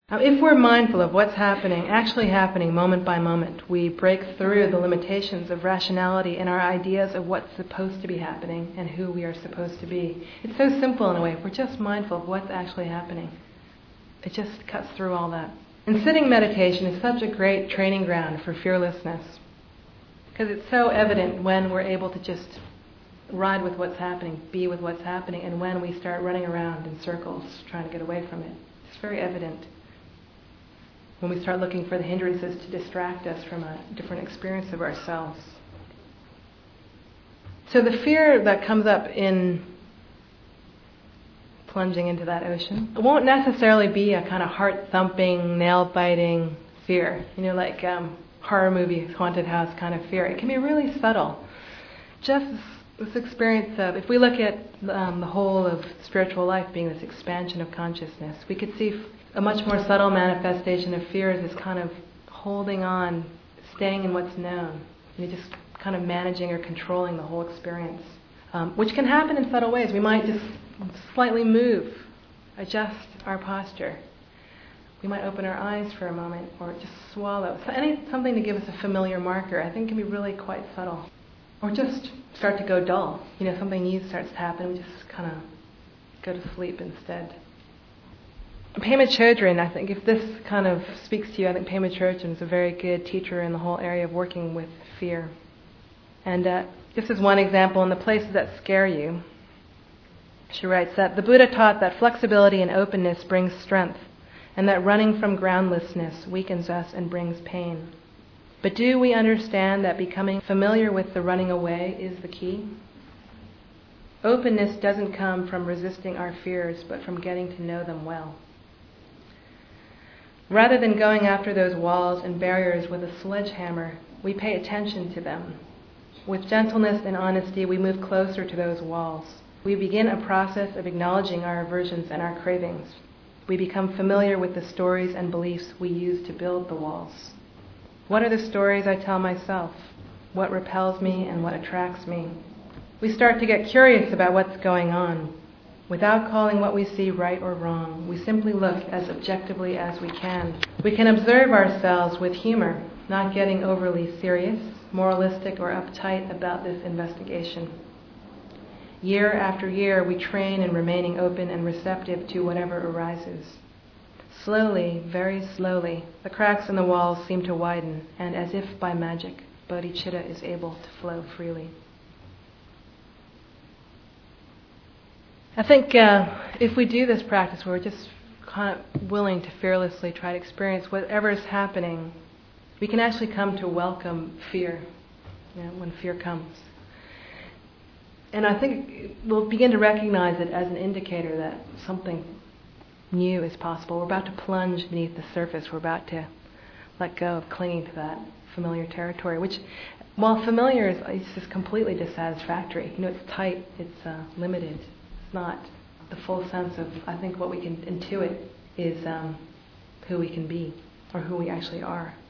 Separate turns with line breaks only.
If we're mindful of what's happening, actually happening moment by moment, we break through the limitations of rationality and our ideas of what's supposed to be happening and who we are supposed to be. It's so simple in a way. If we're just mindful of what's actually happening, it just cuts through all that. And sitting meditation is such a great training ground for fearlessness, because it's so evident when we're able to just ride with what's happening, be with what's happening, and when we start running around in circles trying to get away from it. It's very evident. When we start looking for the hindrances to distract us from a different experience of ourselves. So the fear that comes up in plunging into that ocean, it won't necessarily be a kind of heart-thumping, nail-biting fear, like horror movie, haunted house kind of fear. It can be really subtle. Just this experience of, if we look at the whole of spiritual life being this expansion of consciousness, we could see a much more subtle manifestation of fear is this kind of holding on, staying in what's known, just kind of managing or controlling the whole experience, which can happen in subtle ways. We might just slightly move, adjust our posture. We might open our eyes for a moment or just swallow. Something to give us a familiar marker, I think, can be really quite subtle. Or just start to go dull. Something new starts to happen, we just kind of go to sleep instead. Pema Chodron, I think, if this kind of speaks to you, I think Pema Chodron is a very good teacher in the whole area of working with fear. And this is one example in the places that scare you. She writes that the Buddha taught that flexibility and openness brings strength, and that running from groundlessness weakens us and brings pain. But do we understand that becoming familiar with the running away is the key? Openness doesn't come from resisting our fears, but from getting to know them well. Rather than going after those walls and barriers with a sledgehammer, we pay attention to them. With gentleness and honesty, we move closer to those walls. We begin a process of acknowledging our aversions and our cravings. We become familiar with the stories and beliefs we use to build the walls. What are the stories I tell myself? What repels me and what attracts me? We start to get curious about what's going on. Without calling what we see right or wrong, we simply look as objectively as we can. We can observe ourselves with humor, not getting overly serious, moralistic, or uptight about this investigation. Year after year, we train in remaining open and receptive to whatever arises. Slowly, very slowly, the cracks in the walls seem to widen, and as if by magic, bodhicitta is able to flow freely. I think if we do this practice where we're just kind of willing to fearlessly try to experience whatever is happening, we can actually come to welcome fear, when fear comes. And I think we'll begin to recognize it as an indicator that something new is possible. We're about to plunge beneath the surface. We're about to let go of clinging to that familiar territory, which, while familiar, is just completely dissatisfactory. It's tight, it's limited. It's not the full sense of, I think, what we can intuit is who we can be, or who we actually are.